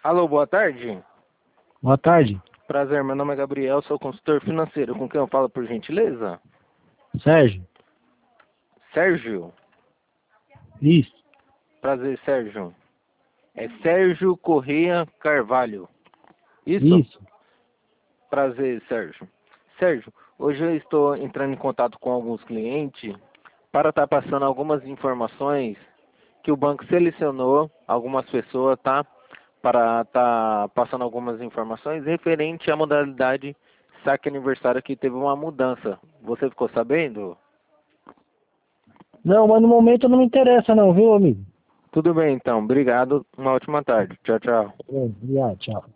Alô, boa tarde. Boa tarde. Prazer, meu nome é Gabriel, sou consultor financeiro. Com quem eu falo, por gentileza? Sérgio? Sérgio? Isso. Prazer, Sérgio. É Sérgio Correia Carvalho. Isso? Isso. Prazer, Sérgio. Sérgio, hoje eu estou entrando em contato com alguns clientes para estar passando algumas informações que o banco selecionou, algumas pessoas, tá? Para estar passando algumas informações referente à modalidade saque aniversário que teve uma mudança. Você ficou sabendo? Não, mas no momento não me interessa não, viu, amigo? Tudo bem, então. Obrigado. Uma ótima tarde. Tchau, tchau. Obrigado, tchau.